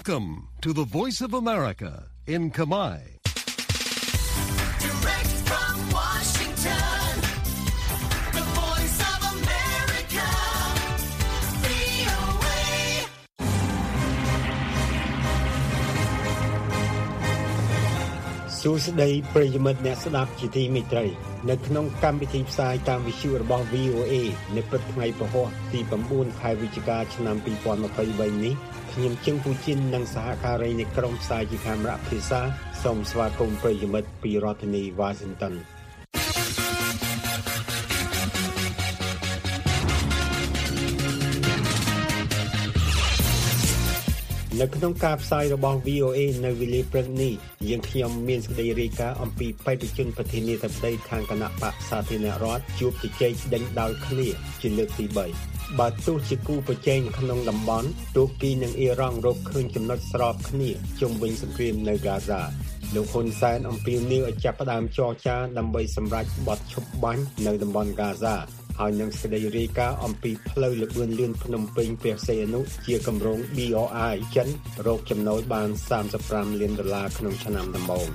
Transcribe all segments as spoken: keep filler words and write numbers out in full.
Welcome to the Voice of America in Khmer. Direct from Washington, the Voice of America, វី អូ เอសួស្តីប្រិយមិត្តអ្នកស្ដាប់ជាទីមេត្រីនៅក្នុងកម្មវិធីផ្សាយតាមវិទ្យុរបស់ វី អូ เอ នៅព្រឹកថ្ងៃពហុទី៩ខែវិច្ឆិកាឆ្នាំពីរពាន់ម្ភៃបីនេះខ្ញុំជឹងពូជីននិងសហការីនៃក្រុមផ្សាយជាកាមេរ៉ាភាសាសូមស្វាគមន៍ប្រិយមិត្តពីរដ្ឋធានី Washington នៅក្នុងការផ្សាយរបស់ វី អូ เอ នៅវេលាព្រឹកនេះយើងខ្ញុំមានសេចក្តីរាយការណ៍អំពីបេក្ខជនប្រធានាធិបតីខាងគណៈបក្សសាធារណរដ្ឋជួបជជែកដេញដោលគ្នាជាលើកទីបីបើទោះជាគូប្រជែងក្នុងតំបន់ទូគីនិងអ៊ីរ៉ង់រកឃើញចំណុចស្របគ្នាជុំវិញសង្គ្រាមនៅហ្គាហ្សាលោកហ៊ុនសែនអំពាវនាវឲ្យចាប់ផ្ដើមចរចាដើម្បីសម្រេចបទឈប់បាញ់នៅតំបន់ហ្គាហ្សាហើយនឹងសេចក្តីរាយការណ៍អំពីផ្លូវល្បឿនលឿនភ្នំពេញព្រះសីហនុជាគម្រោង ប៊ី អារ អាយ ចិនរកចំណូលបានសាមសិបប្រាំលានដុល្លារក្នុងឆ្នាំដំបូង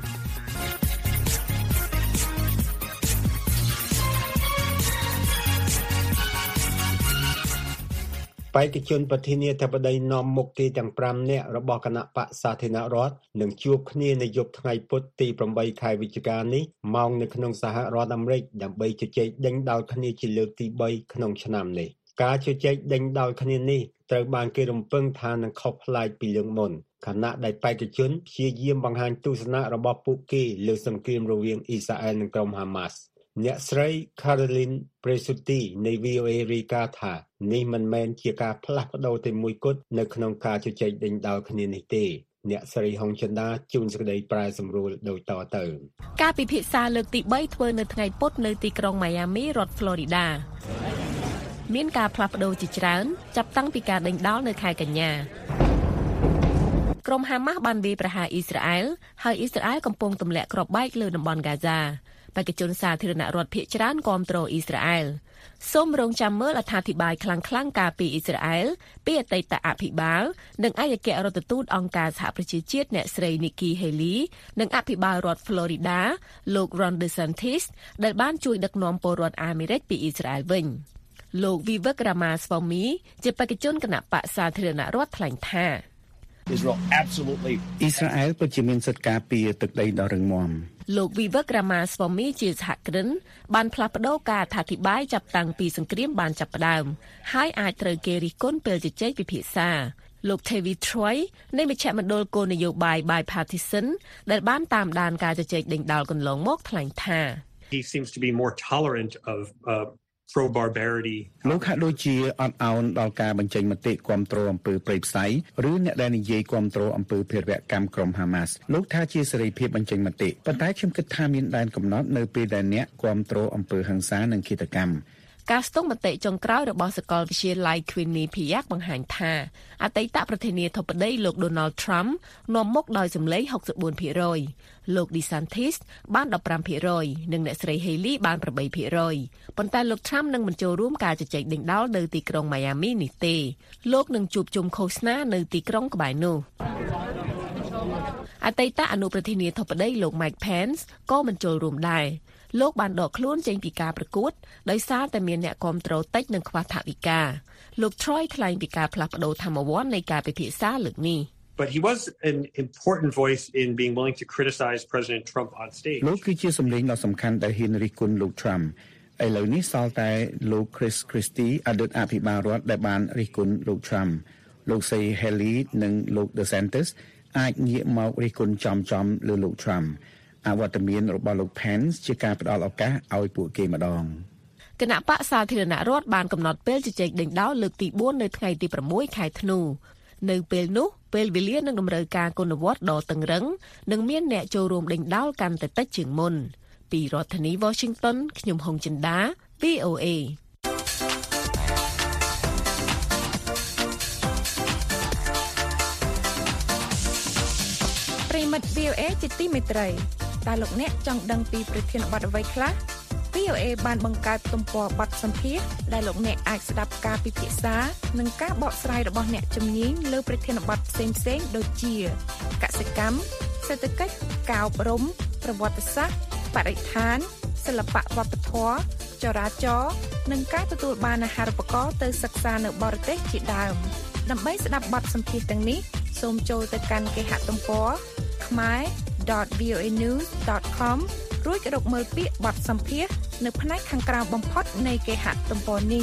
បេក្ខជនប្រធានាធិបតីនាំមុខគេទាំងប្រាំនាក់របស់គណៈបក្សសាធារណរដ្ឋនឹងជួបគ្នានៅយប់ថ្ងៃពុធទីប្រាំបីខែវិច្ឆិកានេះម៉ោងនៅក្នុងសហរដ្ឋអាមេរិកដើម្បីជជែកដេញដោលគ្នាជាលើកទីបីក្នុងឆ្នាំនេះការជជែកដេញដោលគ្នានេះត្រូវបានគេរំពឹងថានឹងខុសប្លែកពីលើកមុនខណៈដែលបេក្ខជនព្យាយាមបង្ហាញទស្សនៈរបស់ពួកគេលើសង្គ្រាមរវាងអ៊ីស្រាអែលនិងក្រុមហាម៉ាស់អ្នកស្រី Caroline Presutti នៃ វី អូ เอ រាយការណ៍ថានេះមិនមែនជាការផ្លាស់ប្ដូរតែមួយគត់នៅក្នុងការជជែកដេញដោលគ្នានេះទេអ្នកស្រីហុងចិន្តាជួនសេចក្តីប្រែសម្រួលដូចតទៅការពិភាក្សាលើកទីបីធ្វើនៅថ្ងៃពុធនៅទីក្រុង Miami រដ្ឋ Florida មានការផ្លាស់ប្ដូរជាច្រើនចាប់តាំងពីការដេញដោលនៅខែកញ្ញាក្រុមហាម៉ាស់បានវាយប្រហារអ៊ីស្រាអែលហើយអ៊ីស្រាអែលកំពុងទម្លាក់គ្រាប់បែកលើតំបន់ហ្គាហ្សាបេក្ខជនសាធារណរដ្ឋភាគច្រើនគាំទ្រអ៊ីស្រាអែលសូមរងចាំមើលអត្ថាធិប្បាយខ្លាំងៗការពីអ៊ីស្រាអែលពីអតីតអភិបាលនិងឯកអគ្គរដ្ឋទូតអង្គការសហប្រជាជាតិអ្នកស្រី Nikki Haley និងអភិបាលរដ្ឋ Florida លោក Ron DeSantis ដែលបានជួយដឹកនាំពលរដ្ឋអាមេរិកពីអ៊ីស្រាអែលវិញលោក Vivek Ramaswamy ជាបេក្ខជនគណៈបក្សសាធារណរដ្ឋថ្លែងថា Israel absolutely អ៊ីស្រាអែលពិតជាមានសិទ្ធិការពារទឹកដីដ៏រឹងមាំលោក Vivek Ramaswamy ជាសហគ្រិនបានផ្លាស់ប្ដូរការអត្ថាធិប្បាយចាប់តាំងពីសង្គ្រាមបានចាប់ផ្ដើមហើយអាចត្រូវគេរិះគន់ពេលជជែកពិភាក្សាលោក Tavi Troy នៃមជ្ឈមណ្ឌលគោលនយោបាយ Bipartisan ដែលបានតាមដានការជជែកដេញដោលកន្លងមកថ្លែងថា He seems to be more tolerant of uh, pro-barbarity លោកហាក់ដូចជាអត់ឱនដល់ការបញ្ចេញមតិគាំទ្រអំពើព្រៃផ្សៃឬអ្នកដែលនិយាយគាំទ្រអំពើភេរវកម្មក្រុមហាម៉ាស់លោកថាជាសេរីភាពបញ្ចេញមតិប៉ុន្តែខ្ញុំគិតថាមានដែនកំណត់នៅពេលដែលអ្នកគាំទ្រអំពើហិង្សានិងឃាតកម្មការស្ទង់មតិចុងក្រោយរបស់សាកលវិទ្យាល័យ Quinnipiac បង្ហាញថាអតីតប្រធានាធិបតីលោក Donald Trump នាំមុខដោយសម្លេង ហុកសិបបួនភាគរយ លោក DeSantis បាន ដប់ប្រាំភាគរយ និងអ្នកស្រី Haley បាន ប្រាំបីភាគរយ ប៉ុន្តែលោក Trump នឹងមិនចូលរួមការជជែកដេញដោលនៅទីក្រុង Miami នេះទេលោកនឹងជួបជុំឃោសនានៅទីក្រុងក្បែរនោះអតីតអនុប្រធានាធិបតីលោក Mike Pence ក៏មិនចូលរួមដែរលោកបានដកខ្លួនចេញពីការប្រកួតដោយសារតែមានអ្នកគាំទ្រតិចនិងខ្វះថវិកាលោក Troy ថ្លែងពីការផ្លាស់ប្ដូរធម្មវន្តនៃការពិភាក្សាលើកនេះ But he was an important voice in being willing to criticize President Trump on stage លោកគឺជាសម្លេងដ៏សំខាន់ដែលហ៊ានរិះគន់លោក Trump ឥឡូវនេះសល់តែលោក Chris Christie អតីតអភិបាលរដ្ឋដែលបានរិះគន់លោក Trump លោកស្រី Haley និងលោក DeSantis អាចងាកមករិះគន់ចំចំលើលោក Trumpអវត្តមានរបស់លោក Pence ជាការផ្ដល់ឱកាសឲ្យពួកគេម្ដងគណៈបក្សសាធារណរដ្ឋបានកំណត់ពេលជជែកដេញដោលលើកទីបួននៅថ្ងៃទីប្រាំមួយខែធ្នូនៅពេលនោះពេលវេលានឹងតម្រូវការគុណវត្តដ៏តឹងរ៉ឹងនិងមានអ្នកចូលរួមដេញដោលកាន់តែតិចជាងមុនពីរដ្ឋធានី Washington ខ្ញុំហុងចិន្តា វី អូ เอប្រិមិត្ត វី អូ เอ ជាទីមេត្រីតើលោកអ្នកចង់ដឹងពីប្រធានបទអ្វីខ្លះវី អូ เอ បានបង្កើតទំព័របទសម្ភាសន៍ដែលលោកអ្នកអាចស្ដាប់ការពិភាក្សានិងការបកស្រាយរបស់អ្នកជំនាញលើប្រធានបទផ្សេងៗដូចជាកសិកម្មសេដ្ឋកិច្ចការអប់រំប្រវត្តិសាស្ត្របរិស្ថានសិល្បៈវប្បធម៌ចរាចរណ៍និងការទទួលបានអាហារូបករណ៍ទៅសិក្សានៅបរទេសជាដើមដើម្បីស្ដាប់បទសម្ភាសន៍ទាំងនេះសូមចូលទៅកាន់គេហទំព័រ khmer dot v o a news dot com រួចរកមើលពាក្យបទសម្ភាសន៍នៅផ្នែកខាងក្រោមបំផុតនៃគេហទំព័រនេះ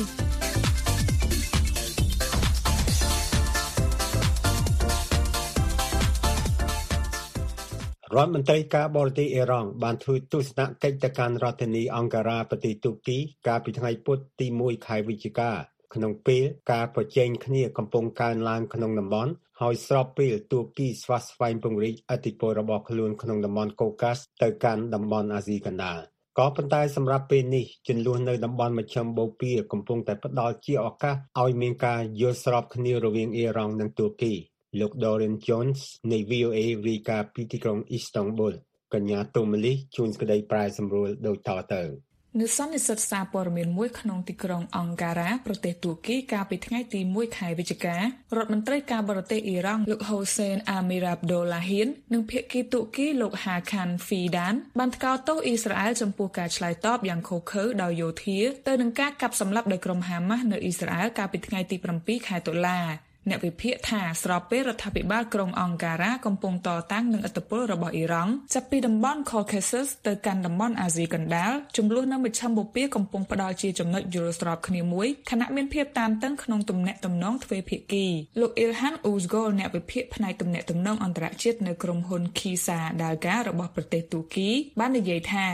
រដ្ឋមន្ត្រីការបរទេសអ៊ីរ៉ង់បានធ្វើទស្សនកិច្ចទៅកាន់រដ្ឋធានីអង្ការ៉ាប្រទេសទូគីកាលពីថ្ងៃពុធទីមួយខែវិច្ឆិកាក្នុងពេលការប្រជែងគ្នាកំពុងកើនឡើងក្នុងតំបន់ហើយស្របពេលទូគីស្វាស្វែងពង្រីកឥទ្ធិពលរបស់ខ្លួនក្នុងតំបន់កូកាសទៅកាន់តំបន់អាស៊ីកណ្ដាលក៏ប៉ុន្តែសម្រាប់ពេលនេះជម្លោះនៅតំបន់មជ្ឈិមបូព៌ាកំពុងតែផ្ដល់ជាឱកាសឲ្យមានការយល់ស្របគ្នារវាងអ៊ីរ៉ង់និងទូគីលោក Dorian Jones នៃ វី អូ เอ រាយការណ៍ពីទីក្រុង Istanbul កញ្ញាតូម៉ាលីជួនក្តីប្រែសម្រួលដូចតទៅនៅសន្និសីទសារព័ត៌មានមួយក្នុងទីក្រុងអង្ការ៉ាប្រទេសទូគីកាលពីថ្ងៃទីមួយខែវិច្ឆិការដ្ឋមន្ត្រីការបរទេសអ៊ីរ៉ង់លោក Hossein Amirabdollahian និងភាគីទូគីលោក Hakan Fidan បានថ្កោលទោសអ៊ីស្រាអែលចំពោះការឆ្លើយតបយ៉ាងឃោរឃៅដោយយោធាទៅនឹងការកាប់សម្លាប់ដោយក្រុមហាម៉ាស់នៅអ៊ីស្រាអែលកាលពីថ្ងៃទីប្រាំពីរខែតុលាអ្នកវិភាគថាស្របពេលរដ្ឋាភិបាលក្រុងអង្ការ៉ាកំពុងតតាំងនឹងឥទ្ធិពលរបស់អ៊ីរ៉ង់ចាប់ពីតំបន់ Caucasus ទៅកាន់តំបន់អាស៊ីកណ្ដាលចំនួននៅមជ្ឈមបូព៌ាកំពុងផ្ដល់ជាចំណុចយល់ស្របគ្នាមួយខណៈមានភាពតានតឹងក្នុងទំនាក់ទំនងទ្វេភាគីលោក Ilhan Uzgul អ្នកវិភាគផ្នែកទំនាក់ទំនងអន្តរជាតិនៅក្រុមហ៊ុន Kisa Dalga របស់ប្រទេសទូគីបាននិយាយថា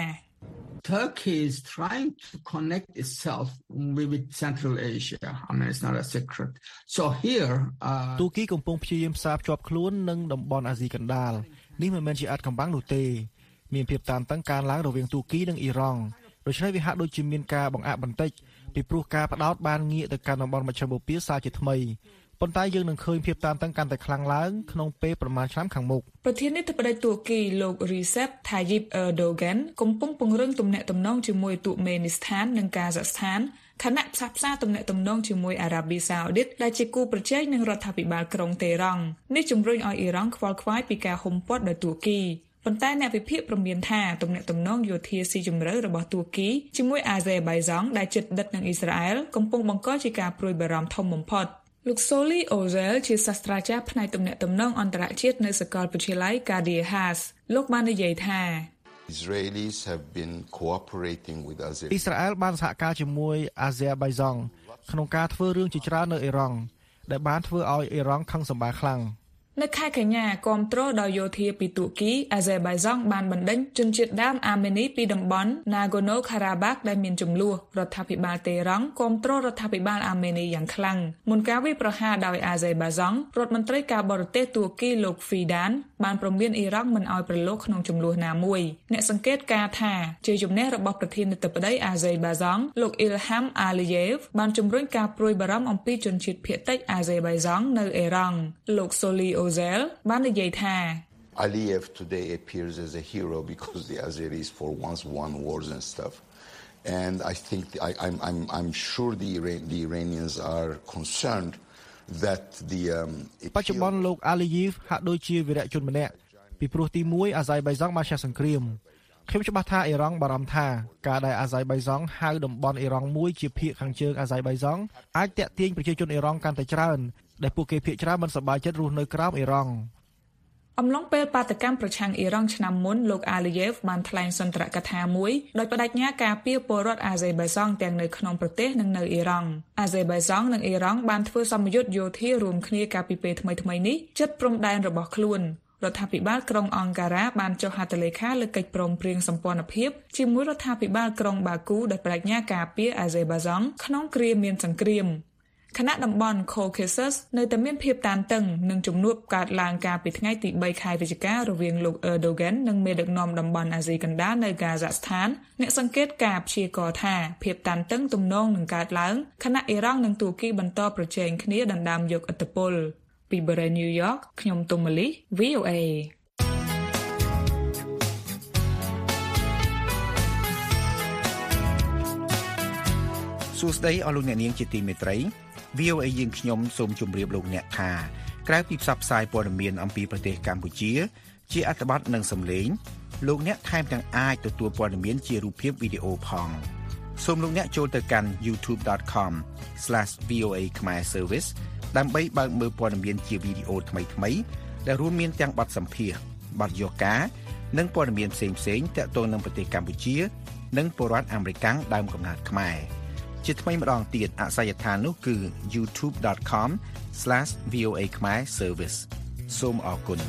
Turkey is trying to connect itself with Central Asia. I mean, it's not a secret. So here, ទូគីកំពុងព្យាយាមផ្សារភ្ជាប់ខ្លួននឹងតំបន់អាស៊ីកណ្ដាលនេះមិនមែនជាអាថ៌កំបាំងនោះទេមានភាពតានតឹងកើនឡើងរវាងទូគីនិងអ៊ីរ៉ង់ដូច្នេះវាហាក់ដូចជាមានការបង្អាក់បន្តិចពីព្រោះការផ្ដោតបានងាកទៅកាន់តំបន់មជ្ឈមបូព៌ាសារជាថ្មីប៉ុន្តែយើងនឹងឃើញភាពតានតឹងកាន់តែខ្លាំងឡើងក្នុងពេលប្រមាណឆ្នាំខាងមុខប្រធានាធិបតីទូគីលោក Recep Tayyip Erdogan កំពុងពង្រឹងទំនាក់ទំនងជាមួយទូមេនីស្ថាននិងកាហ្សាក់ស្ថានខណៈផ្សះផ្សាទំនាក់ទំនងជាមួយអារ៉ាប៊ីសាអូឌីតដែលជាគូប្រជែងនឹងរដ្ឋាភិបាលក្រុងតេរ៉ង់នេះជំរុញឲ្យអ៊ីរ៉ង់ខ្វល់ខ្វាយពីការហុំព័ទ្ធដោយទូគីប៉ុន្តែអ្នកវិភាគព្រមានថាទំនាក់ទំនងយោធាស៊ីជម្រៅរបស់ទូគីជាមួយអាហ្សេបៃហ្សង់ដែលជិតដិតនឹងអ៊ីស្រាអែលកំពុងបង្កជាការព្រួយបារម្ភធំបំផុតលោក Soli Ozel ជាសាស្ត្រាចារ្យផ្នែកទំនាក់ទំនងអន្តរជាតិនៅសាកលវិទ្យាល័យ Gadia Has លោកបាននិយាយថា Israelis have been cooperating with Azerbaijan អ៊ីស្រាអែលបានសហការជាមួយអាហ្សេបៃហ្សង់ក្នុងការធ្វើរឿងជាច្រើននៅអ៊ីរ៉ង់ដែលបានធ្វើឲ្យអ៊ីរ៉ង់ខឹងសម្បារខ្លាំងនៅខែកញ្ញាគាំទ្រដោយយោធាពីទូគីអាហ្សេបៃហ្សង់បានបណ្ដេញជនជាតិដើមអាមេនីពីតំបន់ Nagorno-Karabakh ដែលមានចំនួនរដ្ឋាភិបាលតេរ៉ង់គាំទ្ររដ្ឋាភិបាលអាមេនីយ៉ាងខ្លាំងមុនការវាយប្រហារដោយអាហ្សេបៃហ្សង់រដ្ឋមន្ត្រីការបរទេសទូគីលោក Fidan បានព្រមានអ៊ីរ៉ង់មិនឲ្យប្រឡូកក្នុងចំនួនណាមួយអ្នកសង្កេតការណ៍ថាជាជំនះរបស់ប្រធានាធិបតីអាហ្សេបៃហ្សង់លោក Ilham Aliyev បានជំរុញការព្រួយបារម្ភអំពីជនជាតិភាគតិចអាហ្សេបៃហ្សង់នៅអ៊ីរ៉ង់លោក Soli Ozel បាននិយាយថា Aliyev today appears as a hero because the Azeris for once won wars and stuff and I think the, I, I'm I'm I'm sure the Iran, the Iranians are concerned that the um បច្ចុប្បន្នលោក Aliyev ហាក់ដូចជាវីរៈជនម្នាក់ពីព្រោះទីមួយអាហ្សេបៃហ្សង់បានឈះសង្គ្រាមខ្ញុំច្បាស់ថាអ៊ីរ៉ង់បារម្ភថាការដែលអាហ្សេបៃហ្សង់ហៅតំបន់អ៊ីរ៉ង់មួយជាភាគខាងជើងអាហ្សេបៃហ្សង់អាចតាក់ទាញប្រជាជនអ៊ីរ៉ង់កាន់តែច្រើនដែលពួកគេភាគច្រើនមិនសប្បាយចិត្តរស់នៅក្រោមអ៊ីរ៉ង់អំឡុងពេលបាតកម្មប្រឆាំងអ៊ីរ៉ង់ឆ្នាំមុនលោក Aliyev បានថ្លែងសន្ទរកថាមួយដោយបដិញ្ញាការពារពលរដ្ឋអាហ្សេបៃហ្សង់ទាំងនៅក្នុងប្រទេសនិងនៅអ៊ីរ៉ង់អាហ្សេបៃហ្សង់និងអ៊ីរ៉ង់បានធ្វើសម្ពយុទ្ធយោធារួមគ្នាកាលពីពេលថ្មីៗនេះជិតព្រំដែនរបស់ខ្លួនរដ្ឋាភិបាលក្រុងអង្ការ៉ាបានចុះហត្ថលេខាលើកិច្ចព្រមព្រៀងសម្ព័ន្ធភាពជាមួយរដ្ឋាភិបាលក្រុងបាគូដែលបដិញ្ញាការពារអាហ្សេបៃហ្សង់ក្នុងគ្រាមានសង្គ្រាមខណៈតំបន់ Caucasus នៅតែមានភាពតានតឹងនិងជំនួបកើតឡើងកាលពីថ្ងៃទីបីខែវិច្ឆិការវាងលោក Erdogan និងមេដឹកនាំតំបន់អាស៊ីកណ្ដាលនៅកាហ្សាក់ស្ថានអ្នកសង្កេតការព្យាករណ៍ថាភាពតានតឹងទំនងនឹងកើតឡើងខណៈអ៊ីរ៉ង់និងទូគីបន្តប្រជែងគ្នាដណ្ដើមយកឥទ្ធិពលពីបរិយា New York ខ្ញុំទុំម៉ាលី វី អូ เอសួស្តីអស់លោកអ្នកនាងជាទីមេត្រី វី អូ អេ យើងខ្ញុំសូមជម្រាបលោកអ្នកថាក្រៅពីផ្សព្វផ្សាយព័ត៌មានអំពីប្រទេសកម្ពុជាជាអត្ថបទនិងសំឡេងលោកអ្នកថែមទាំងអាចទទួលព័ត៌មានជារូបភាពវីដេអូផងសូមលោកអ្នកចូលទៅកាន់ ยูทูบ ដត คอม ស្លេស វី អូ เอ Khmer Service ដើម្បីបើកមើលព័ត៌មានជាវីដេអូថ្មីៗដែលរួមមានទាំងបទសម្ភាសន៍បទយកការនិងព័ត៌មានផ្សេងៗទាក់ទងនឹងប្រទេសកម្ពុជានិងពលរដ្ឋអាមេរិកដើមកំណើតខ្មែរជាថ្មីម្ដងទៀតអាសយដ្ឋាននោះគឺ ยูทูบ ដត คอม ស្លេស វី អូ เอ Khmer Service សូមអរគុណ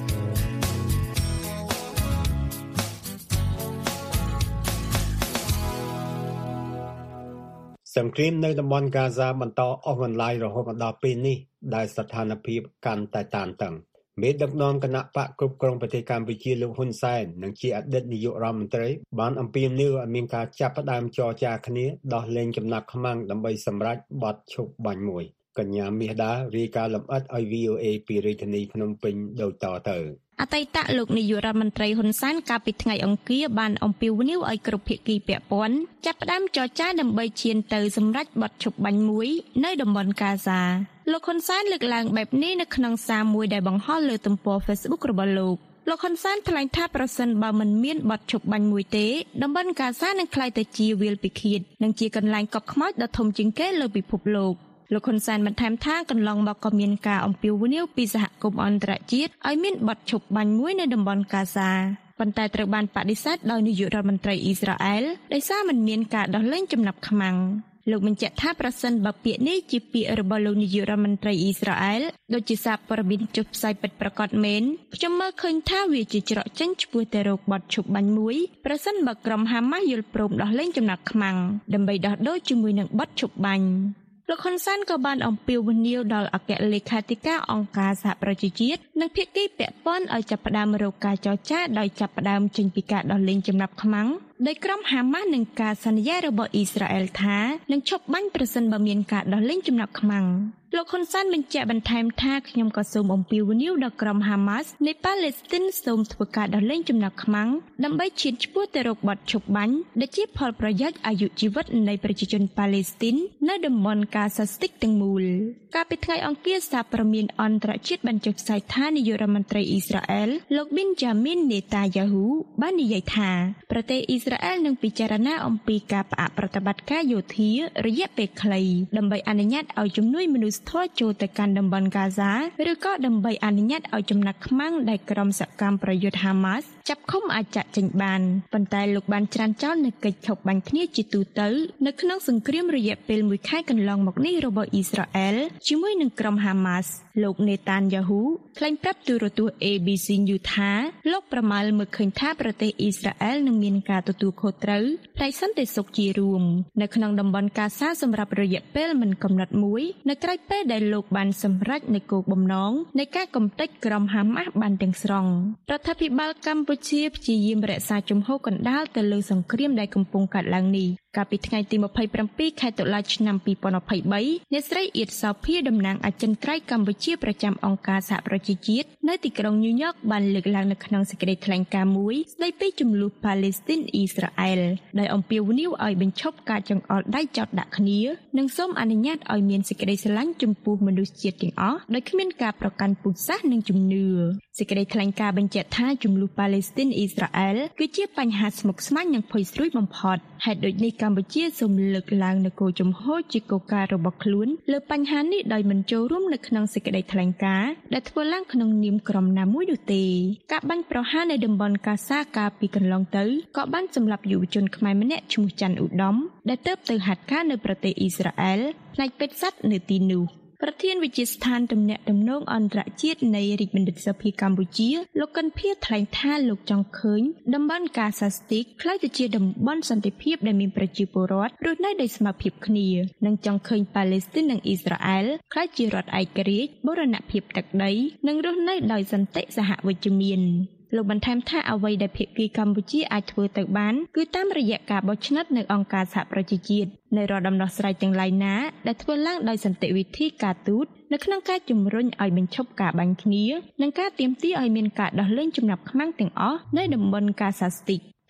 សង្គ្រាមនៅតំបន់ហ្គាហ្សាបន្តអស់កន្លាយរហូតមកដល់ពេលនេះដែលស្ថានភាពកាន់តែតានតឹងមេដឹកនាំគណៈបកគ្រប់គ្រងប្រទេសកម្ពុជាលោកហ៊ុនសែននិងជាអតីតនាយករដ្ឋមន្ត្រីបានអំពាវនាវឲ្យមានការចាប់ផ្ដើមចរចាគ្នាដោះលែងចំណាប់ខ្មាំងដើម្បីសម្រេចបទឈប់បាញ់មួយកញ្ញាមាសដារាយការណ៍លម្អិតឲ្យ វី អូ เอ ពីរាជធានីភ្នំពេញដូចតទៅអតីតលោកនាយករដ្ឋមន្ត្រីហ៊ុនសែនកាលពីថ្ងៃអង្គារបានអំពាវនាវឲ្យគ្រប់ភាគីពាក់ព័ន្ធចាប់ផ្ដើមចរចាដើម្បីឈានទៅសម្រេចបទឈប់បាញ់មួយនៅតំបន់ហ្គាហ្សាលោកហ៊ុនសែនលើកឡើងបែបនេះនៅក្នុងសារមួយដែលបង្ហោះលើទំព័រ Facebook របស់លោកលោកហ៊ុនសែនថ្លែងថាប្រសិនបើមិនមានបទឈប់បាញ់មួយទេតំបន់ហ្គាហ្សានឹងក្លាយទៅជាវាលពិឃាតនិងជាកន្លែងកប់ខ្មោចដ៏ធំជាងគេលើពិភពលោកលោកហ៊ុនសែនបន្ថែមថាកន្លងមកក៏មានការអំពាវនាវពីសហគមន៍អន្តរជាតិឲ្យមានបទឈប់បាញ់មួយនៅតំបន់ហ្គាហ្សាប៉ុន្តែត្រូវបានបដិសេធដោយនាយករដ្ឋមន្ត្រីអ៊ីស្រាអែលដោយសារមិនមានការដោះលែងចំណាប់ខ្មាំងលោកបញ្ជាក់ថាប្រសិនបើពាក្យនេះជាពាក្យរបស់លោកនាយករដ្ឋមន្ត្រីអ៊ីស្រាអែលដូចជាសារព័ត៌មានចុះផ្សាយពិតប្រាកដមែនខ្ញុំមើលឃើញថាវាជាច្រកចេញឆ្ពោះទៅរកបទឈប់បាញ់មួយប្រសិនបើក្រុមហាម៉ាស់យល់ព្រមដោះលែងចំណាប់ខ្មាំងដើម្បីដោះដូរជាមួយនឹងបទឈប់បាញ់លោកហ៊ុនសែនក៏បានអំពាវនាវដល់អគ្គលេខាធិការអង្គការសហប្រជាជាតិនិងភាគីពាក់ព័ន្ធឲ្យចាប់ផ្ដើមរកការចរចាដោយចាប់ផ្ដើមចេញពីការដោះលែងចំណាប់ខ្មាំងដោយក្រុមហាម៉ាស់នឹងការសន្យារបស់អ៊ីស្រាអែលថានឹងឈប់បាញ់ប្រសិនបើមានការដោះលែងចំណាប់ខ្មាំងលោកហ៊ុនសែនបញ្ជាក់បន្ថែមថាខ្ញុំក៏សូមអំពាវនាវដល់ក្រុមហាម៉ាស់នៃប៉ាឡេស្ទីនសូមធ្វើការដោះលែងចំណាប់ខ្មាំងដើម្បីឈានឆ្ពោះទៅរកបទឈប់បាញ់ដែលជាផលប្រយោជន៍អាយុជីវិតនៃប្រជាជនប៉ាឡេស្ទីននៅតំបន់ហ្គាហ្សាស្ទីកទាំងមូលកាលពីថ្ងៃអង្គារសារព័ត៌មានអន្តរជាតិបានចុះផ្សាយថានាយករដ្ឋមន្ត្រីអ៊ីស្រាអែលលោកប៊ីនយ៉ាមីននេតាយ៉ាហ៊ូបាននិយាយថាប្រទេសអ៊ីស្រាអែលនឹងពិចារណាអំពីការផ្អាកប្រតិបត្តិការយោធារយៈពេលខ្លីដើម្បីអនុញ្ញាតឲ្យជំនួយមនុស្សធម៌ចូលទៅកាន់តំបន់ហ្គាហ្សាឬក៏ដើម្បីអនុញ្ញាតឲ្យចំណាក់ខ្មាំងដែលក្រុមសកម្មប្រយុទ្ធហាម៉ាស់ចាប់ឃុំអាចចាក់ចេញបានប៉ុន្តែលោកបានច្រានចោលនូវកិច្ចឈប់បាញ់គ្នាជាទូទៅនៅក្នុងសង្គ្រាមរយៈពេលមួយខែកន្លងមកនេះរបស់អ៊ីស្រាអែលជាមួយនឹងក្រុមហាម៉ាស់លោកនេតានយ៉ាហ៊ូថ្លែងប្រាប់ទូរទស្សន៍ เอ บี ซี News ថាលោកប្រមាលមើលឃើញថាប្រទេសអ៊ីស្រាអែលនឹងមានការទទួលខុសត្រូវផ្នែកសន្តិសុខជារួមនៅក្នុងតំបន់ហ្គាហ្សាសម្រាប់រយៈពេលមិនកំណត់មួយនៅក្រៅពេលដែលលោកបានសម្រេចនូវគោលបំណងនៃការកំទេចក្រុមហាម៉ាស់បានទាំងស្រុងរដ្ឋាភិបាលកម្ពុជាព្យាយាមរក្សាជំហរកណ្ដាលទៅលើសង្គ្រាមដែលកំពុងកើតឡើងនេះកាលពីថ្ងៃទីម្ភៃប្រាំពីរខែតុលាឆ្នាំពីរពាន់ยี่สิบสามអ្នកស្រីអៀតសោភាតំណាងអចិន្ត្រៃយ៍កម្ពុជាប្រចាំអង្គការសហប្រជាជាតិនៅទីក្រុងញូវយ៉កបានលើកឡើងនៅក្នុងសេចក្តីថ្លែងការណ៍មួយស្តីពីជម្លោះប៉ាឡេស្ទីនអ៊ីស្រាអែលដោយអំពាវនាវឲ្យបញ្ឈប់ការចង្អុលដៃចោទដាក់គ្នានិងសូមអនុញ្ញាតឲ្យមានសេចក្តីស្រឡាញ់ចំពោះមនុស្សជាតិទាំងអស់ដោយគ្មានការប្រកាន់ពូជសាសន៍និងជំនឿសេចក្តីថ្លែងការណ៍បញ្ជាក់ថាជម្លោះប៉ាឡេស្ទីនអ៊ីស្រាអែលគឺជាបញ្ហាស្មុគស្មាញនិងភ័យស្រួយបំផុតហេតុដូចនេះកម្ពុជាសូមលើកឡើងនូវគោលជំហរជាគោលការណ៍របស់ខ្លួនលើបញ្ហានេះដោយមិនចូលរួមនៅក្នុងសេចក្តីថ្លែងការណ៍ដែលធ្វើឡើងក្នុងនាមក្រុមណាមួយនោះទេការបាញ់ប្រហារនៅតំបន់ហ្គាហ្សាកាលពីកន្លងទៅក៏បានសម្លាប់យុវជនខ្មែរម្នាក់ឈ្មោះច័ន្ទឧត្តមដែលទើបទៅហាត់ការនៅប្រទេសអ៊ីស្រាអែលផ្នែកពេទ្យសត្វនៅទីនោះប្រធានវិទ្យាស្ថានទំនាក់ទំនងអន្តរជាតិនៃរាជបណ្ឌិតសភាកម្ពុជាលោកកិនភៀថ្លែងថាលោកចង់ឃើញតំបន់ហ្គាហ្សាស្ទីកក្លាយទៅជាតំបន់សន្តិភាពដែលមានប្រជាពលរដ្ឋរស់នៅដោយស្មើភាពគ្នានិងចង់ឃើញប៉ាឡេស្ទីននិងអ៊ីស្រាអែលក្លាយជារដ្ឋឯករាជ្យបូរណភាពទឹកដីនិងរស់នៅដោយសន្តិសហវិជ្ជមានលោកបន្ថែមថាអ្វីដែលភាគីកម្ពុជាអាចធ្វើទៅបានគឺតាមរយៈការបោះឆ្នោតនៅអង្គការសហប្រជាជាតិនៃរដ្ឋដំណោះស្រាយទាំងឡាយណាដែលធ្វើឡើងដោយសន្តិវិធីការទូតនៅក្នុងការជំរុញឲ្យបញ្ឈប់ការបាញ់គ្នានិងការទាមទារឲ្យមានការដោះលែងចំណាប់ខ្មាំងទាំងអស់នៅតំបន់ហ្គាហ្សាស្ទីក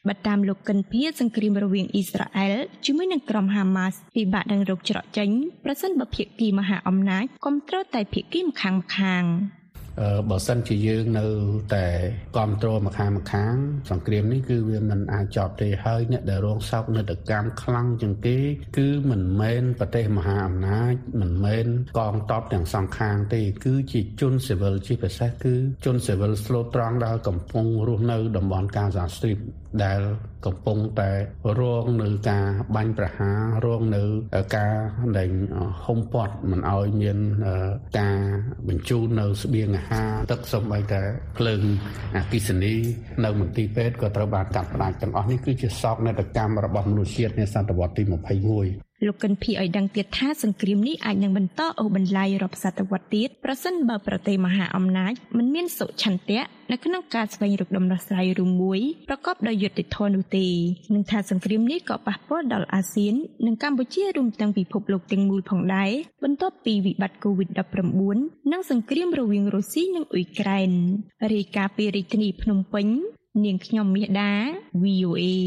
បើតាមលោកកិនភៀសង្គ្រាមរវាងអ៊ីស្រាអែលជាមួយនឹងក្រុមហាម៉ាស់ពិបាកនឹងរកច្រកចេញប្រសិនបើភាគីមហាអំណាចគាំទ្រតែភាគីម្ខាងម្ខាងបើសិនជាយើងនៅតែគ្រប់គ្រងម្ខាងម្ខាងសង្គ្រាមនេះគឺវាមិនអាចចប់ទេហើយអ្នកដែលរងសោកនាដកម្មខ្លាំងជាងគេគឺមិនមែនប្រទេសមហាអំណាចមិនមែនកងទ័ពទាំងសងខាងទេគឺជាជនស៊ីវិលជាពិសេសគឺជនស៊ីវិលស្លូតត្រង់ដែលកំពុងរស់នៅតំបន់កាហ្សាស្ទ្រីបដែលកំពុងតែរងនៅការបាញ់ប្រហាររងនៅការដែលហុំព័ទ្ធមិនឲ្យមានការបញ្ជូននៅស្បៀងអាហារទឹកសូម្បីតែភ្លើងអគ្គិសនីនៅមន្ទីរពេទ្យក៏ត្រូវបានកាត់ផ្តាច់ទាំងអស់នេះគឺជាសោកនាដកម្មរបស់មនុស្សជាតិនៅសតវត្សទីម្ភៃមួយ លោកកិនភីឲ្យដឹងទៀតថាសង្គ្រាមនេះអាចនឹងបន្តអូសបន្លាយរាប់សតវត្សទៀតប្រសិនបើប្រទេសមហាអំណាចមិនមានសុឆន្ទៈនៅក្នុងការស្វែងរកដំណោះស្រាយរួមមួយប្រកបដោយយុត្តិធម៌នោះទេនិងថាសង្គ្រាមនេះក៏ប៉ះពាល់ដល់អាស៊ាននិងកម្ពុជារួមទាំងពិភពលោកទាំងមូលផងដែរបន្ទាប់ពីវិបត្តិ កូវីដ ដប់ប្រាំបួន និងសង្គ្រាមរវាងរុស្ស៊ីនិងអ៊ុយក្រែនរាយការណ៍ពីរាជធានីភ្នំពេញនាងខ្ញុំមាសដា វី អូ អេ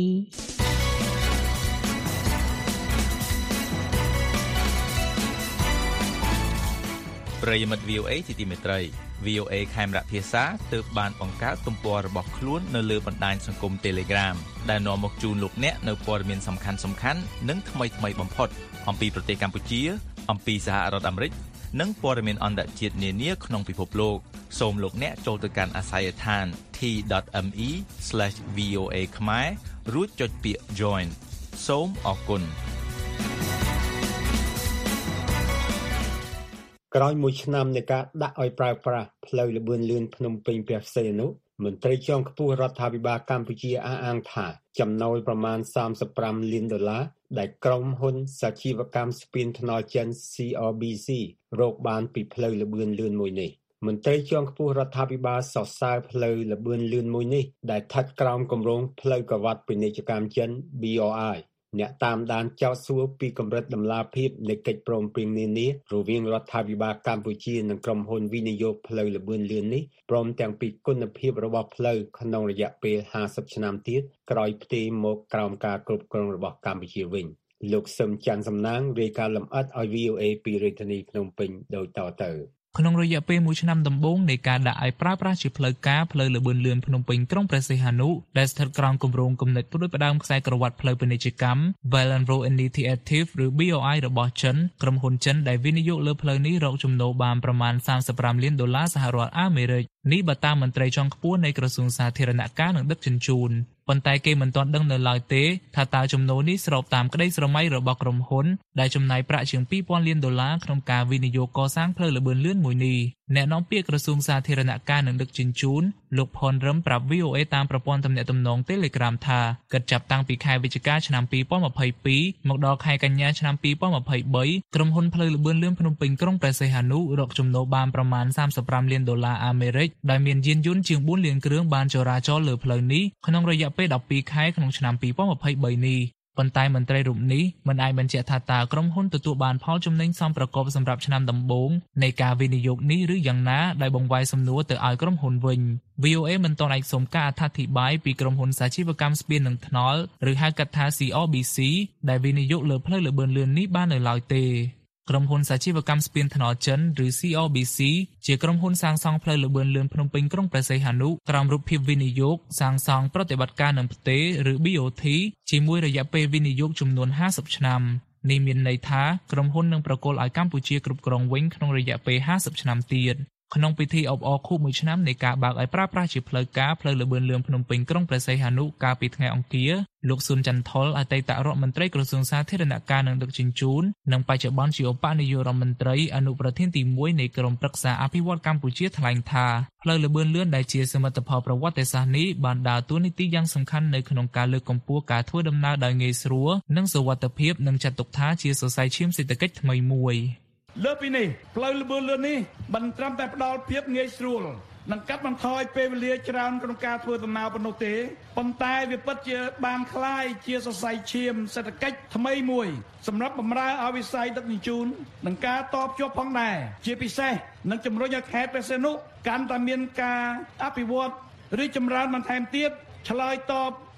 ប្រិយមិត្ត វី អូ អេ ជាទីមេត្រី វី អូ អេ ខេមរៈភាសាទើបបានបង្កើតទំព័ររបស់ខ្លួននៅលើបណ្ដាញសង្គម Telegram ដែលនាំមកជូនលោកអ្នកនៅព័ត៌មានសំខាន់ៗនិងថ្មីៗបំផុតអំពីប្រទេសកម្ពុជាអំពីសហរដ្ឋអាមេរិកនិងព័ត៌មានអន្តរជាតិនានាក្នុងពិភពលោកសូមលោកអ្នកចូលទៅកាន់អាស័យដ្ឋាន t dot m e slash v o a ខ្មែររួចចុចពាក្យ Join សូមអរគុណក្រោយមួយឆ្នាំនៃការដាក់ឲ្យប្រើប្រាស់ផ្លូវលបឿនលឿនភ្នំពេញព្រះសីហនុមន្ត្រីជាន់ខ្ពស់រដ្ឋាភិបាលកម្ពុជាអះអាងថាចំណូលប្រមាណសាមសិបប្រាំលានដុល្លារដែលក្រុមហ៊ុនសាជីវកម្មស្ពានថ្នល់ចិន C R B C រកបានពីផ្លូវលបឿនលឿនមួយនេះមន្ត្រីជាន់ខ្ពស់រដ្ឋាភិបាលសរសើរផ្លូវលបឿនលឿនមួយនេះដែលស្ថិតក្រោមគម្រោងផ្លូវក្រវ៉ាត់ពាណិជ្ជកម្មចិន B R Iអ្នកតាមដានចោទសួរពីកម្រិតដំណាភាពនៃកិច្ចព្រមព្រៀងនានារវាងរដ្ឋាភិបាលកម្ពុជានិងក្រុមហ៊ុនវិនិយោគផ្លូវលបឿនលឿននេះព្រមទាំងពីគុណភាពរបស់ផ្លូវក្នុងរយៈពេលហាសិបឆ្នាំទៀតក្រោយផ្ទេរមកក្រោមការគ្រប់គ្រងរបស់កម្ពុជាវិញលោកសឹមច័ន្ទសំណាងរាយការណ៍លម្អិតឲ្យ វី អូ អេ ពីរាជធានីភ្នំពេញដូចតទៅក្នុងរយៈពេលមួយឆ្នាំដំបូងនៃការដាក់ឲ្យប្រើប្រាស់ជាផ្លូវការផ្លូវលបឿនលឿនភ្នំពេញក្រុងព្រះសីហនុដែលស្ថិតក្រោមគម្រោងគំនិតផ្ដួចផ្ដើមខ្សែក្រវ៉ាត់ផ្លូវពាណិជ្ជកម្ម Belt and Road Initiative ឬ B R I របស់ចិនក្រុមហ៊ុនចិនដែលវិនិយោគលើផ្លូវនេះរកចំណូលបានប្រមាណសាមសិបប្រាំលានដុល្លារសហរដ្ឋអាមេរិកនេះបើតាមមន្ត្រីជាន់ខ្ពស់នៃក្រសួងសាធារណការនិងដឹកជញ្ជូនប៉ុន្តែគេមិនទាន់ដឹងនៅឡើយទេថាតើចំណូលនេះស្របតាមក្តីស្រមៃរបស់ក្រុមហ៊ុនដែលចំណាយប្រាក់ជាងពីរពាន់លានដុល្លារក្នុងការវិនិយោគកសាងផ្លូវលបឿនលឿនមួយនេះអ្នកនាំពាក្យក្រសួងសាធារណការនិងដឹកជញ្ជូនលោកផនរឹមប្រាប់ វី អូ អេ តាមប្រព័ន្ធទំនាក់ទំនង Telegram ថាគិតចាប់តាំងពីខែវិច្ឆិកាឆ្នាំពីរពាន់ម្ភៃពីរមកដល់ខែកញ្ញាឆ្នាំពីរពាន់ម្ភៃបីក្រុមហ៊ុនផ្លូវលបឿនលឿនភ្នំពេញក្រុងព្រះសីហនុរកចំណូលបានប្រមាណសាមសិបប្រាំលានដុល្លារអាមេរិកដែលមានយានយន្តជាងបួនលានគ្រឿងបានចរាចរលើផ្លូវនេះក្នុងរយៈពេលដប់ពីរខែក្នុងឆ្នាំពីរពាន់ម្ភៃបីនេះប៉ុន្តែមន្ត្រីរូបនេះមិនអាចបញ្ជាក់ថាតើក្រុមហ៊ុនទទួលបានផលចំណេញសមប្រកបសម្រាប់ឆ្នាំដំបូងនៃការវិនិយោគនេះឬយ៉ាងណាដែលបង្វែរសំណួរទៅឲ្យក្រុមហ៊ុនវិញ វី អូ អេ មិនទាន់អាចសុំការអត្ថាធិប្បាយពីក្រុមហ៊ុនសាជីវកម្មស្ពាននិងថ្នល់ឬហៅកាត់ថា C R B C ដែលវិនិយោគលើផ្លូវលបឿនលឿននេះបាននៅឡើយទេក្រុមហ៊ុនសាជីវកម្មស្ពានថ្នល់ចិនឬ C R B C ជាក្រុមហ៊ុនសាងសង់ផ្លូវលបឿនលឿនភ្នំពេញក្រុងព្រះសីហនុក្រោមរូបភាពវិនិយោគសាងសង់ប្រតិបត្តិការនឹងផ្ទេរឬ B O T ជាមួយរយៈពេលវិនិយោគចំនួនហាសិបឆ្នាំនេះមានន័យថាក្រុមហ៊ុននឹងប្រគល់ឲ្យកម្ពុជាគ្រប់គ្រងវិញក្នុងរយៈពេលហាសិបឆ្នាំទៀតក្នុងពិធីអបអរខួបមួយឆ្នាំនៃការបើកឲ្យប្រើប្រាស់ជាផ្លូវការផ្លូវលបឿនលឿនភ្នំពេញក្រុងព្រះសីហនុកាលពីថ្ងៃអង្គារលោកស៊ុនចន្ទថុលអតីតរដ្ឋមន្ត្រីក្រសួងសាធារណការនិងដឹកជញ្ជូននិងបច្ចុប្បន្នជាឧបនាយករដ្ឋមន្ត្រីអនុប្រធានទីមួយនៃក្រុមប្រឹក្សាអភិវឌ្ឍកម្ពុជាថ្លែងថាផ្លូវលបឿនលឿនដែលជាសមិទ្ធផលប្រវត្តិសាស្ត្រនេះបានដើរតួនាទីយ៉ាងសំខាន់នៅក្នុងការលើកកម្ពស់ការធ្វើដំណើរដោយងាយស្រួលនិងសុវត្ថិភាពនិងចាត់ទុកថាជាសរសៃឈាមសេដ្ឋកិច្ចថ្មីមួយលើពីនេះផ្លូវលបឿនលឿននេះមិនត្រឹមតែផ្ដល់ភាពងាយស្រួលនិងកាត់បន្ថយពេលវេលាច្រើនក្នុងការធ្វើដំណើរប៉ុណ្ណោះទេប៉ុន្តែវាពិតជាបានคล้ายជាសរសៃឈាមសេដ្ឋកិច្ចថ្មីមួយសម្រាប់បម្រើឲ្យវិស័យដឹកជញ្ជូននិងការតភ្ជាប់ផងដែរជាពិសេសនឹងជំរុញឲ្យខេត្តព្រះសីហនុកាន់តែមានការអភិវឌ្ឍរីកចម្រើនបន្ថែមទៀតឆ្លើយតប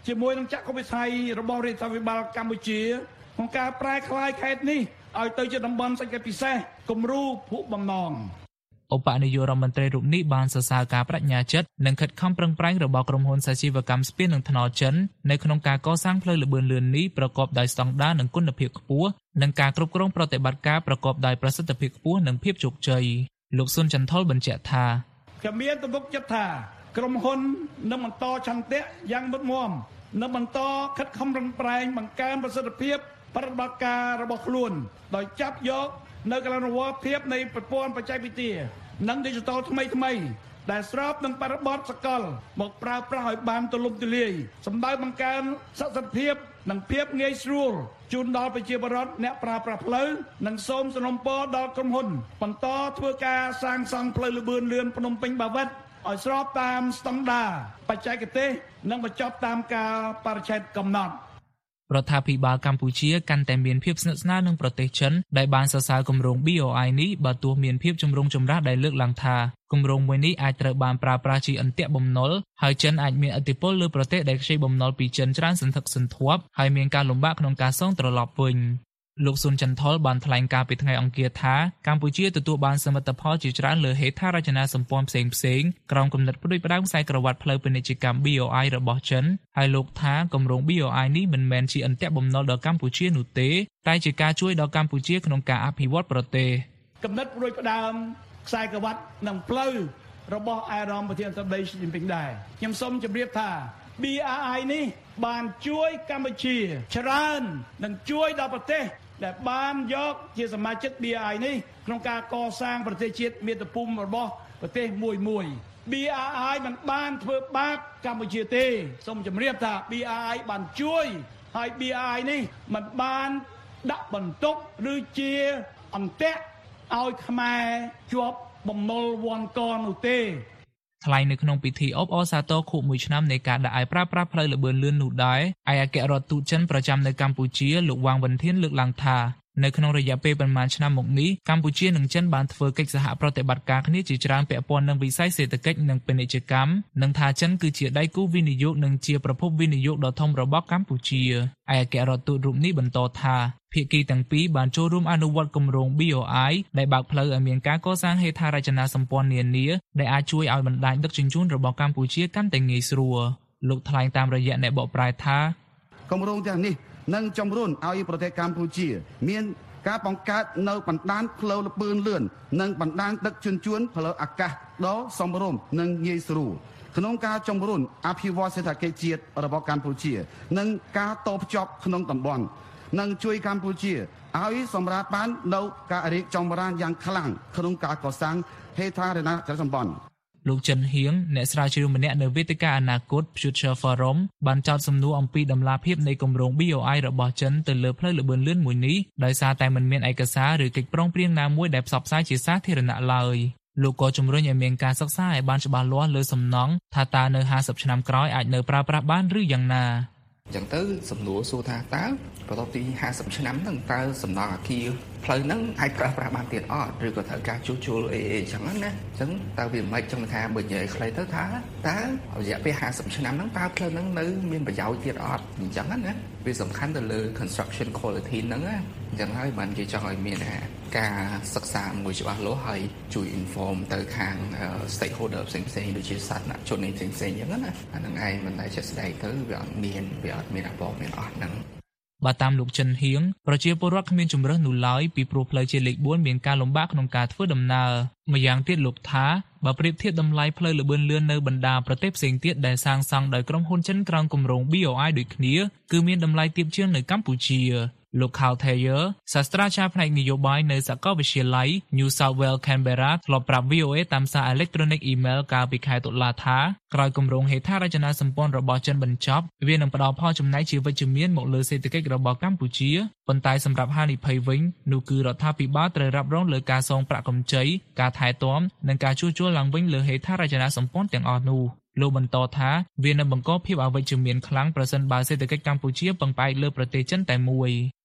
ជាមួយនឹងចក្រវិស័យរបស់រដ្ឋាភិបាលកម្ពុជាក្នុងការប្រែក្លាយខេត្តនេះឲ្យទៅជាតំបន់សេដ្ឋកិច្ចពិសេសគំរូភូមិបំណងឧបនាយករដ្ឋមន្ត្រីរូបនេះបានសរសើរការបញ្ញាចិត្តនិងខិតខំប្រឹងប្រែងរបស់ក្រុមហ៊ុនសាជីវកម្មស្ពាននិងថ្នល់ចិននៅក្នុងការកសាងផ្លូវល្បឿនលឿននេះប្រកបដោយស្តង់ដារនិងគុណភាពខ្ពស់និងការគ្រប់គ្រងប្រតិបត្តិការប្រកបដោយប្រសិទ្ធភាពខ្ពស់និងភាពជោគជ័យលោកស៊ុនចន្ទថុលបញ្ជាក់ថាខ្ញុំមានទំនុកចិត្តថាក្រុមហ៊ុននឹងបន្តឆន្ទៈយ៉ាងមុតមាំនិងបន្តខិតខំប្រឹងប្រែងបង្កើនប្រសិទ្ធភាពប្រតិបត្តិការរបស់ខ្លួនដោយចាប់យកនៅកលនវត្តភាពនៃប្រព័ន្ធបច្ចេកវិទ្យានិង Digital ថ្មីថ្មីដែលស្របនឹងបរិបទសកលមកប្រើប្រាស់ឲ្យបានទូលំទូលាយសម្ដៅបង្កើនសក្តិភាពនិងភាពងាយស្រួលជូនដល់ប្រជាពលរដ្ឋអ្នកប្រើប្រាស់ផ្លូវនិងសូមសំណូមពរដល់ក្រុមហ៊ុនបន្តធ្វើការសាងសង់ផ្លូវល្បឿនលឿនភ្នំពេញបាវិតឲ្យស្របតាមស្តង់ដារបច្ចេកទេសនិងបញ្ចប់តាមការបរិច្ឆេទកំណត់រដ្ឋាភិបាលកម្ពុជាកាន់តែមានភាពស្និទ្ធស្នាលនឹងប្រទេសចិនដែលបានសរសើរគម្រោង B O I នេះបើទោះមានភាពចម្រូងចម្រាសដែលលើកឡើងថាគម្រោងមួយនេះអាចត្រូវបានប្រើប្រាស់ជាអន្ទាក់បំណុលហើយចិនអាចមានឥទ្ធិពលលើប្រទេសដែលខ្ចីបំណុលពីចិនច្រើនសន្ធឹកសន្ធាប់ហើយមានការលំបាកក្នុងការសងត្រឡប់វិញលោកស៊ុនចន្ទថុលបានថ្លែងការពីថ្ងៃអង្គារថាកម្ពុជាទទួលបានសមិទ្ធផលជាច្រើនលើហេដ្ឋារចនាសម្ព័ន្ធផ្សេងផ្សេងក្រោមគំនិតផ្ដួចផ្ដើមខ្សែក្រវ៉ាត់ផ្លូវពាណិជ្ជកម្ម B O I របស់ចិនហើយលោកថាគម្រោង B O I នេះមិនមែនជាអន្ទាក់បំណុលដល់កម្ពុជានោះទេតែជាការជួយដល់កម្ពុជាក្នុងការអភិវឌ្ឍប្រទេសគំនិតផ្ដួចផ្ដើមខ្សែក្រវ៉ាត់និងផ្លូវរបស់អារម្មណ៍ប្រធានាធិបតីស៊ីជីនពីងដែរខ្ញុំសូមជម្រាបថា B R I នេះបានជួយកម្ពុជាច្រើននិងជួយដល់ប្រទេសដែលបានយកជាសមាជិក B R I នេះក្នុងការកសាងប្រទេសជាតិមាតុភូមិរបស់ប្រទេសមួយមួយ B R I មិនបានធ្វើបាបកម្ពុជាទេសូមជម្រាបថា B R I បានជួយហើយ B R I នេះមិនបានដាក់បន្ទុកឬជាអន្ទាក់ឲ្យខ្មែរជាប់បំណុលវាន់កនោះទេថ្លែងនៅក្នុងពិធីអបអរសាទរខួបមួយឆ្នាំនៃការដាក់ឲ្យប្រើប្រាស់ផ្លូវល្បឿនលឿននោះដែរឯកអគ្គរដ្ឋទូតចិនប្រចាំនៅកម្ពុជាលោកវ៉ាងវិនធានលើកឡើងថានៅក្នុងរយៈពេលប្រមាណឆ្នាំមកនេះកម្ពុជានិងចិនបានធ្វើកិច្ចសហប្រតិបត្តិការគ្នាជាច្រើនពាក់ព័ន្ធនឹងវិស័យសេដ្ឋកិច្ចនិងពាណិជ្ជកម្មនិងថាចិនគឺជាដៃគូវិនិយោគនិងជាប្រភពវិនិយោគដ៏ធំរបស់កម្ពុជាឯកអគ្គរដ្ឋទូតរូបនេះបន្តថាភាគីទាំងពីរបានចូលរួមអនុវត្តគម្រោង B O I ដែលបើកផ្លូវឲ្យមានការកសាងហេដ្ឋារចនាសម្ព័ន្ធនានាដែលអាចជួយឲ្យបណ្ដាញដឹកជញ្ជូនរបស់កម្ពុជាកាន់តែងាយស្រួលលោកថ្លែងតាមរយៈអ្នកបកប្រែថាគម្រោងទាំងនេះនឹងជំរុញឲ្យប្រទេសកម្ពុជាមានការបង្កើតនៅបណ្ដាញផ្លូវល្បឿនលឿននិងបណ្ដាញដឹកជញ្ជូនផ្លូវអាកាសដ៏សមរម្យនិងងាយស្រួលក្នុងការជំរុញអភិវឌ្ឍសេដ្ឋកិច្ចជាតិរបស់កម្ពុជានិងការតភ្ជាប់ក្នុងតំបន់និងជួយកម្ពុជាឲ្យសម្រាប់បាននៅការរីកចម្រើនយ៉ាងខ្លាំងក្នុងការកសាងហេដ្ឋារចនាសម្ព័ន្ធលោកចិនហៀងអ្នកស្រាវជ្រាវម្នាក់នៅវេទិកាអនាគត Future Forum បានចោទសំណួរអំពីដំណាភាពនៃគម្រោង B O I របស់ចិនទៅលើផ្លូវល្បឿនលឿនមួយនេះដោយសារតែមិនមានឯកសារឬកិច្ចព្រមព្រៀងណាមួយដែលផ្សព្វផ្សាយជាសាធារណៈឡើយលោកក៏ជំរុញឲ្យមានការសិក្សាឲ្យបានច្បាស់លាស់លើសំណង់ថាតើនៅห้าสิบឆ្នាំក្រោយអាចនៅប្រើប្រាស់បានឬយ៉ាងណាអញ្ចឹងទៅសំណួរសួរថាតើបន្ទាប់ពីห้าสิบឆ្នាំហ្នឹងតើសំណង់អគារផ្លូវហ្នឹងអាចប្រើប្រាស់បានទៀតអត់ឬក៏ត្រូវការជួសជុលអីអីអញ្ចឹងណាអញ្ចឹងតើវាមិនចឹងថាបើនិយាយខ្លីទៅថាតើរយៈពេលห้าสิบឆ្នាំហ្នឹងតើផ្លូវហ្នឹងនៅមានប្រយោជន៍ទៀតអត់អញ្ចឹងណាវាសំខាន់ទៅលើ construction quality ហ្នឹងណាអញ្ចឹងហើយបានគេចង់ឲ្យមានការសិក្សាមួយច្បាស់លាស់ហើយជួយ inform ទៅខាង stakeholder ផ្សេងផ្សេងដូចជាសាធារណជនផ្សេងផ្សេងអញ្ចឹងណាអាហ្នឹងឯងមិនដែលចេះស្ដែងទៅវាអត់មានវាអត់មានអបអរមានអត់ហ្នឹងបើតាមលោកចិនហៀងប្រជាពលរដ្ឋគ្មានជំរើសនោះឡើយពីព្រោះផ្លូវជាតិលេខបួនមានការលំបាកក្នុងការធ្វើដំណើរម្យ៉ាងទៀតលោកថាបើប្រៀបធៀបតម្លៃផ្លូវល្បឿនលឿននៅបណ្ដាប្រទេសផ្សេងទៀតដែលសាងសង់ដោយក្រុមហ៊ុនចិនក្រោមគម្រោង B O I ដូចគ្នាគឺមានតម្លៃទាបជាងនៅកម្ពុជាលោក Carl Thayer សាស្ត្រាចារ្យផ្នែកនយោបាយនៅសាកលវិទ្យាល័យ New South Wales Canberra ធ្លាប់ប្រាប់ V O A តាមសារអេឡិចត្រូនិកអ៊ីមែលកាលពីខែតុលាថាក្រោយគម្រោងហេដ្ឋារចនាសម្ព័ន្ធរបស់ចិនបញ្ចប់វានឹងផ្ដល់ផលចំណេញជាវិជ្ជមានមកលើសេដ្ឋកិច្ចរបស់កម្ពុជាប៉ុន្តែសម្រាប់ហានិភ័យវិញនោះគឺរដ្ឋាភិបាលត្រូវរ៉ាប់រងលើការសងប្រាក់កម្ចីការថែទាំនិងការជួសជុលឡើងវិញលើហេដ្ឋារចនាសម្ព័ន្ធទាំងអស់នោះលោកបន្តថាវានឹងបង្កភាពអវិជ្ជមានខ្លាំងប្រសិនបើសេដ្ឋកិច្ចកម្ពុជាពឹងផ្អែកលើប្រទេសចិនតែមួយ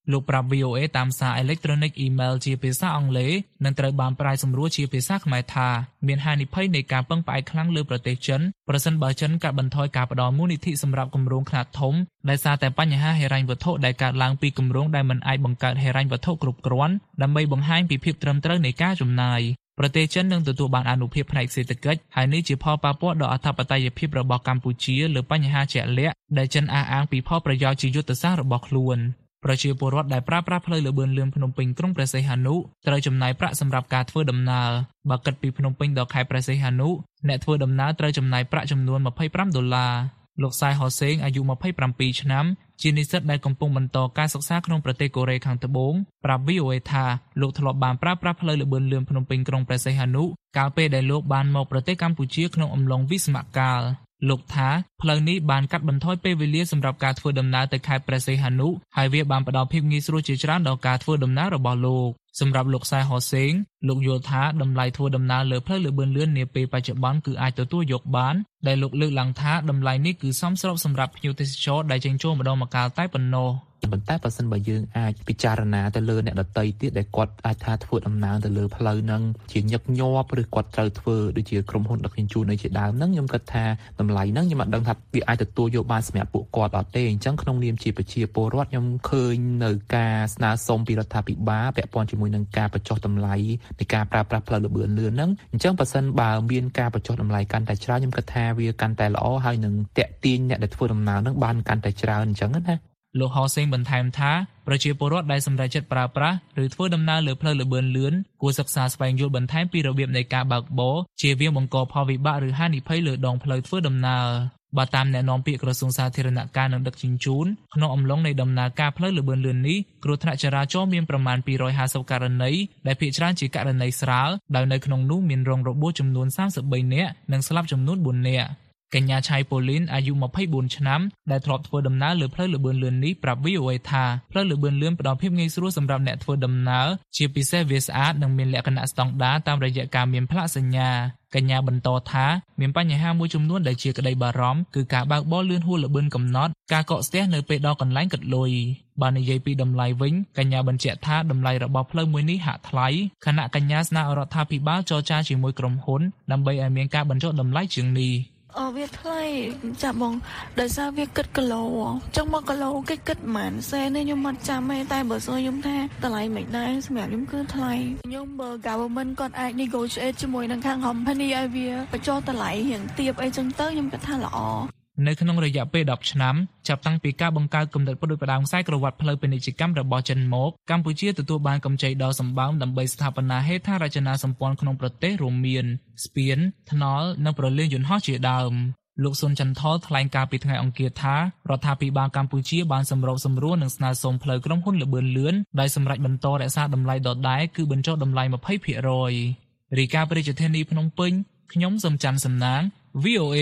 លោកប្រាប់ វី អូ เอ តាមសារ Electronic Email ជាភាសាអង់គ្លេសនិងត្រូវបានប្រែសម្រួលជាភាសាខ្មែរថាមានហានិភ័យនៃការពឹងផ្អែកខ្លាំងលើប្រទេសចិនប្រសិនបើចិនកាត់បន្ថយការផ្ដល់មូលនិធិសម្រាប់គម្រោងខ្នាតធំដោយសារតែបញ្ហាហិរញ្ញវត្ថុដែលកើតឡើងពីគម្រោងដែលមិនអាចបង្កើតហិរញ្ញវត្ថុគ្រប់គ្រាន់ដើម្បីបង្ហាញពីភាពត្រឹមត្រូវនៃការចំណាយប្រទេសចិននឹងទទួលបានអនុភាពផ្នែកសេដ្ឋកិច្ចហើយនេះជាផលប៉ះពាល់ដល់អធិបតេយ្យភាពរបស់កម្ពុជាលើបញ្ហាជាក់លាក់ដែលចិនអះអាងពីផលប្រយោជន៍ជាយុទ្ធសាស្ត្ររបស់ខ្លួនប្រជាពលរដ្ឋដែលប្រើប្រាស់ផ្លូវលបឿនលឿនភ្នំពេញក្រុងព្រះសីហនុត្រូវចំណាយប្រាក់សម្រាប់ការធ្វើដំណើរបើគិតពីភ្នំពេញដល់ខេត្តព្រះសីហនុអ្នកធ្វើដំណើរត្រូវចំណាយប្រាក់ចំនួនម្ភៃប្រាំដុល្លារលោកសាយហូសេងអាយុម្ភៃប្រាំពីរឆ្នាំជានិស្សិតដែលកំពុងបន្តការសិក្សាក្នុងប្រទេសកូរ៉េខាងត្បូងប្រាប់ វី អូ เอ ថាលោកធ្លាប់បានប្រើប្រាស់ផ្លូវលបឿនលឿនភ្នំពេញក្រុងព្រះសីហនុកាលពេលដែលលោកបានមកប្រទេសកម្ពុជាក្នុងអំឡុងវិស្សមកាលលោកថាផ្លូវនេះបានកាត់បន្ថយពេលវេលាសម្រាប់ការធ្វើដំណើរទៅខេត្តព្រះសីហនុហើយវាបានផ្ដល់ភាពងាយស្រួលជាច្រើនដល់ការធ្វើដំណើររបស់លោកសម្រាប់លោកសាយហូសេងលោកយល់ថាតម្លៃធ្វើដំណើរលើផ្លូវលបឿនលឿននាពេលបច្ចុប្បន្នគឺអាចទទួលយកបានដែលលោកលើកឡើងថាតម្លៃនេះគឺសមស្របសម្រាប់ភ្ញៀវទេសចរដែលចេញចូលម្ដងម្កាលតែប៉ុណ្ណោះប៉ុន្តែបើសិនបើយើងអាចពិចារណាទៅលើអ្នកដទៃទៀតដែលគាត់អាចថាធ្វើដំណើរទៅលើផ្លូវហ្នឹងជាញឹកញាប់ឬគាត់ត្រូវធ្វើដូចជាក្រុមហ៊ុនដឹកជញ្ជូននៅជាដើមហ្នឹងខ្ញុំគិតថាតម្លៃហ្នឹងខ្ញុំអត់ដឹងថាវាអាចទទួលយកបានសម្រាប់ពួកគាត់អត់ទេអញ្ចឹងក្នុងនាមជាប្រជាពលរដ្ឋខ្ញុំឃើញនៅការស្នើសុំពីរដ្ឋាភិបាលពាក់ព័ន្ធជាមួយនឹងការបញ្ចុះតម្លៃនៃការប្រើប្រាស់ផ្លូវលបឿនលឿនហ្នឹងអញ្ចឹងបើសិនបើមានការបញ្ចុះតម្លៃកាន់តែច្រើនខ្ញុំគិតថាវាកាន់តែល្អហើយនឹងតាក់ទាញអ្នកដែលធ្វើដំណើរហ្នឹងបានកាន់តែច្រើនអញ្ចឹងណាលោកហោសេងបន្ថែមថាប្រជាពលរដ្ឋដែលសម្រេចចិត្តប្រើប្រាស់ឬធ្វើដំណើរលើផ្លូវលបឿនលឿនគួរសិក្សាស្វែងយល់បន្ថែមពីរបៀបនៃការបើកបរជៀសវាងបង្កផលវិបាកឬហានិភ័យលើដងផ្លូវធ្វើដំណើរបើតាមអ្នកនាំពាក្យក្រសួងសាធារណការនិងដឹកជញ្ជូនក្នុងអំឡុងនៃដំណើរការផ្លូវលបឿនលឿននេះគ្រោះថ្នាក់ចរាចរណ៍មានប្រមាណពីររយហាសិបករណីដែលភាគច្រើនជាករណីស្រាលដោយនៅក្នុងនោះមានរងរបួសចំនួនសាមសិបបីនាក់និងស្លាប់ចំនួនបួននាក់កញ្ញាឆៃប៉ូលីនអាយុម្ភៃបួនឆ្នាំដែលធ្លាប់ធ្វើដំណើរលើផ្លូវលបឿនលឿននេះប្រាប់ វី អូ เอ ថាផ្លូវលបឿនលឿនផ្ដល់ភាពងាយស្រួលសម្រាប់អ្នកធ្វើដំណើរជាពិសេសវាស្អាតនិងមានលក្ខណៈស្តង់ដារតាមរយៈការមានផ្លាកសញ្ញាកញ្ញាបន្តថាមានបញ្ហាមួយចំនួនដែលជាក្តីបារម្ភគឺការបើកបរលឿនហួសល្បឿនកំណត់ការកកស្ទះនៅពេលដល់កន្លែងគិតលុយបើនិយាយពីតម្លៃវិញកញ្ញាបញ្ជាក់ថាតម្លៃរបស់ផ្លូវមួយនេះហាក់ថ្លៃខណៈកញ្ញាស្នើរដ្ឋាភិបាលចរចាជាមួយក្រុមហ៊ុនដើម្បីឲ្យមានការបញ្ចុះតម្លៃជាងនេះអវាថ្លៃចាបងដោយសារវាគិតគីឡូអញ្ចឹងមកគីឡូគេគិតប៉ុន្មានសេនខ្ញុំមិនចាំទេតែបើសួរខ្ញុំថាតម្លៃមិនដែរសម្រាប់ខ្ញុំគឺថ្លៃខ្ញុំបើ government គាត់អាច negotiate ជាមួយនឹងខាង company ឲ្យវាបញ្ចុះតម្លៃរៀងទាបអីចឹងទៅខ្ញុំគិតថាល្អនៅក្នុងរយៈពេលដប់ឆ្នាំចាប់តាំងពីការបង្កើតគំនិតផ្ដួចផ្ដើមខ្សែក្រវ៉ាត់ផ្លូវពាណិជ្ជកម្មរបស់ចិនមកកម្ពុជាទទួលបានកម្ចីដ៏សម្បើមដើម្បីស្ថាបនាហេដ្ឋារចនាសម្ព័ន្ធក្នុងប្រទេសរួមមានស្ពានថ្នល់និងប្រលានយន្តហោះជាដើមលោកសុនចន្ទថលថ្លែងការពីថ្ងៃអង្គារថារដ្ឋាភិបាលកម្ពុជាបានសម្របសម្រួលនិងស្នើសុំផ្លូវក្រុមហ៊ុនលបឿនលឿនដោយសម្រេចបន្តរក្សាតម្លៃដដែលគឺបញ្ចុះតម្លៃម្ភៃភាគរយរាយការណ៍ពីរាជធានីភ្នំពេញខ្ញុំសំច័ន្ទសំណាង វី អូ เอ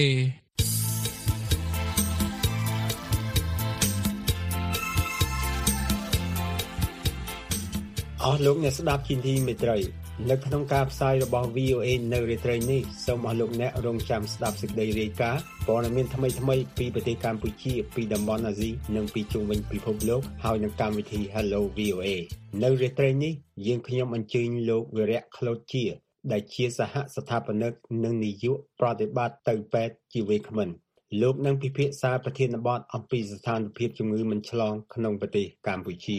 អស់លោកអ្នកស្ដាប់ជាទីមេត្រីនៅក្នុងការផ្សាយរបស់ វី អូ เอ នៅរាត្រីនេះសូមអស់លោកអ្នករងចាំស្ដាប់សេចក្តីរាយការណ៍ព័ត៌មានថ្មីៗពីប្រទេសកម្ពុជាពីតំបន់អាស៊ីនិងពីជុំវិញពិភពលោកហើយនឹងកម្មវិធី Hello វី អូ เอ នៅរាត្រីនេះយើងខ្ញុំអញ្ជើញលោកវិរៈក្លូតជាដែលជាសហស្ថាបនិកនិងនាយកប្រតិបត្តិទៅពេទ្យជាវេក្មិនលោកនឹងពិភាក្សាប្រធានបទអំពីស្ថានភាពជំងឺមិនឆ្លងក្នុងប្រទេសកម្ពុជា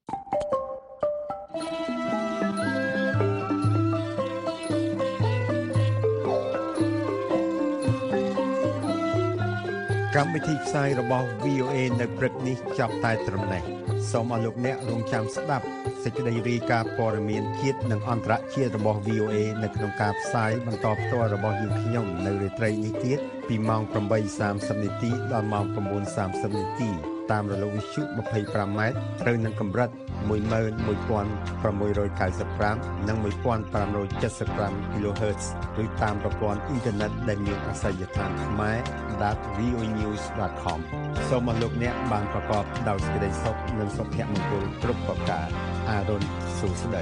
កម្មវិធីផ្សាយរបស់ វី អូ เอ នៅព្រឹកនេះចាប់តែត្រឹមនេះសូមអរលោកអ្នករងចាំស្ដាប់សេចក្តីរាយការណ៍ព័ត៌មានជាតិនិងអន្តរជាតិរបស់ វី អូ เอ នៅក្នុងការផ្សាយបន្តផ្ទាល់របស់យើងខ្ញុំនៅរាត្រីនេះទៀតពីម៉ោង ប្រាំបីសាមសិប នាទីដល់ម៉ោង ៩ សាមសិប នាទីតាមរលកវិទ្យុ ម្ភៃប្រាំម៉ែត្រត្រូវនឹងកម្រិត មួយម៉ឺនមួយពាន់ប្រាំមួយរយកៅសិបប្រាំ និង មួយពាន់ប្រាំរយចិតសិបប្រាំ គីឡូហឺតซ์ ឬតាមប្រព័ន្ធអ៊ីនធឺណិតដែលមានអាសយដ្ឋានខ្មែរ ដត វី អូ អេ news ដត com សូមអរលោកអ្នកបានប្រកបដោយសេចក្តីសុខនិងសុភមង្គលគ្រប់ប្រការអារុនសួស្តី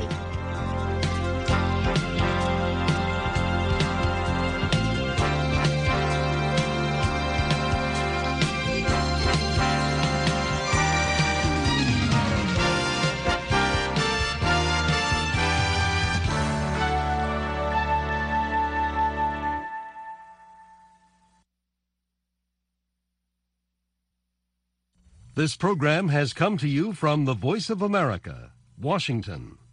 This program has come to you from the Voice of America, Washington.